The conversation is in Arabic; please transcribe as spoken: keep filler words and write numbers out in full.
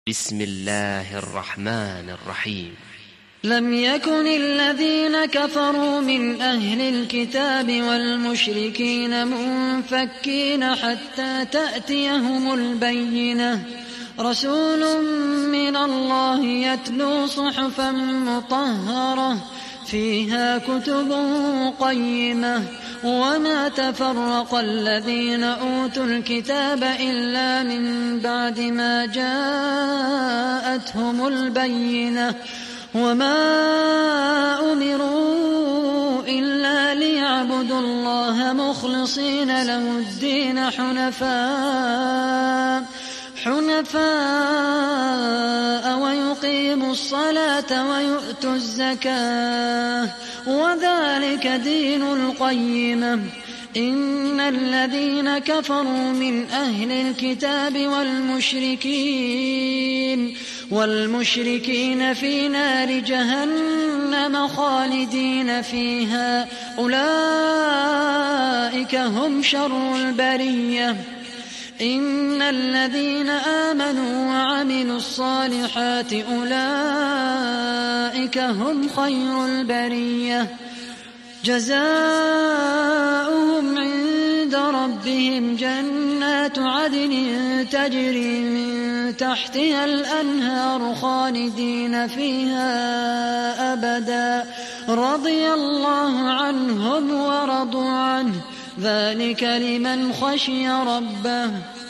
بسم الله الرحمن الرحيم. لم يكن الذين كفروا من أهل الكتاب والمشركين منفكين حتى تأتيهم البينة، رسول من الله يتلو صحفا مطهرة فيها كتب قيمة، وما تفرق الذين أوتوا الكتاب إلا من بعد ما جاءتهم البينة، وما أمروا إلا ليعبدوا الله مخلصين له الدين حنفاء حنفاء ويقيموا الصلاة ويؤتوا الزكاة، وذلك دين القيمة. إن الذين كفروا من أهل الكتاب والمشركين والمشركين في نار جهنم خالدين فيها، أولئك هم شر البرية. إن الذين آمنوا وعملوا الصالحات أولئك هم خير البرية، جزاؤهم عند ربهم جنات عدن تجري من تحتها الأنهار خالدين فيها أبدا، رضي الله عنهم ورضوا عنه، ذلك لمن خشي ربه.